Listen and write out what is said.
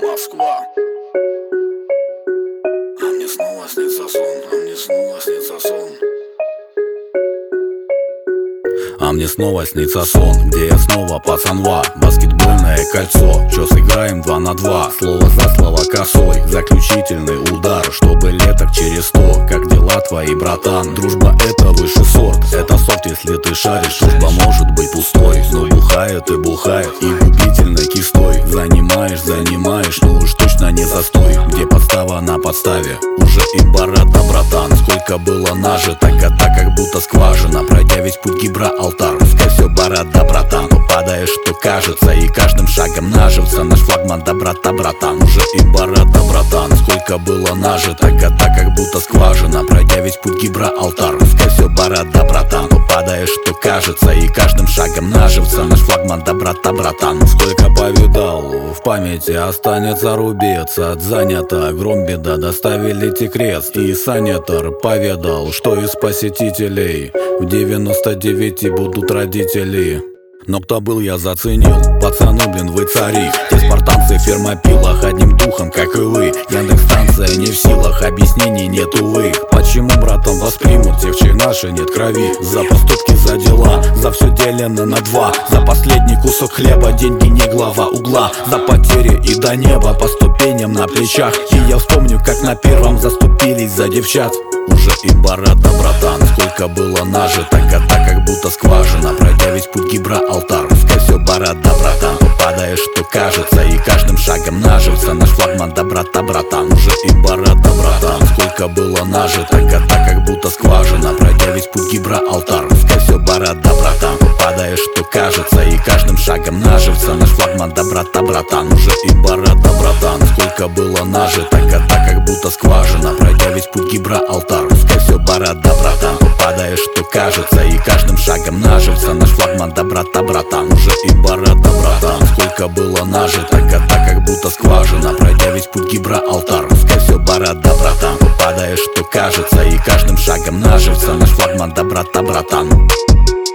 Москва. А мне снова снится сон, а мне снова снится сон. А мне снова снится сон, где я снова пацанва. Баскетбольное кольцо, чё сыграем 2 на 2. Слово за слово косой, заключительный удар. Чтобы леток через 100, как дела твои, братан? Дружба это высший сорт, это софт, если ты шаришь. Дружба может быть пустой, но бухает и бухает. И губительной кистой занимаешь, но уж точно не застой. Где подстава на подставе, уже и барата, братан. Сколько было нажито, года как будто скважина. Пройдя весь путь Гибралтар, пускай все борода, братан. То падаешь, то кажется, и каждым шагом нажився наш флагман доброта, братан. Уже и барата, братан. Сколько было нажито, года как будто скважина. Пройдя весь путь Гибралтар, пускай все борода, братан. То падаешь, то кажется, и каждым шагом нажився наш флагман доброта, братан. Сколько повидал, в памяти останется рубец. От занято, гром беда, доставили крест. И санитар поведал, что из посетителей в 99 будут родители. Но кто был, я заценил. Пацаны, блин, вы цари. Те спартанцы в фермопилах, одним духом, как и вы. Яндекс-станция не в силах, объяснений нет, увы. Почему, братан, воспримут те, в чьей нашей нет крови? За поступки, за дела, за все делено на 2. За последний кусок хлеба, деньги не глава угла. За потери и до неба по ступеням на плечах. И я вспомню, как на первом заступились за девчат. Уже и барата, братан. Сколько было нажито, года как будто скважина. Пройдя весь путь Гибралтар, пускай все борода, братан. То падаешь, то кажется, и каждым шагом нажився наш флагман доброта, братан. Уже и барата, братан. Сколько было нажито, года как будто скважина. Пройдя весь путь Гибралтар, пускай все борода, братан. То падаешь, то кажется, и каждым шагом нажився наш флагман доброта, братан. Уже и барата, братан. Сколько было нажито, года как будто скважина. Пройдя весь путь Гибралтар, пускай все борода, братан. То падаешь, то кажется, и каждым шагом нажився наш флагман доброта, братан. Уже и барата, братан. Сколько было нажито, года как будто скважина. Пройдя весь путь Гибралтар, пускай все борода, братан. То падаешь, то кажется, и каждым шагом нажився наш флагман доброта, братан.